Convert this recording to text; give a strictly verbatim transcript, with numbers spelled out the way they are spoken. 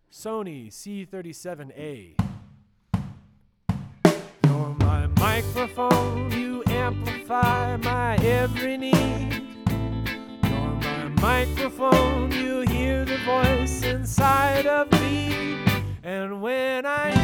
Sony C thirty-seven A. You're my microphone, you amplify my every need. You're my microphone, you hear the voice inside of me. And when I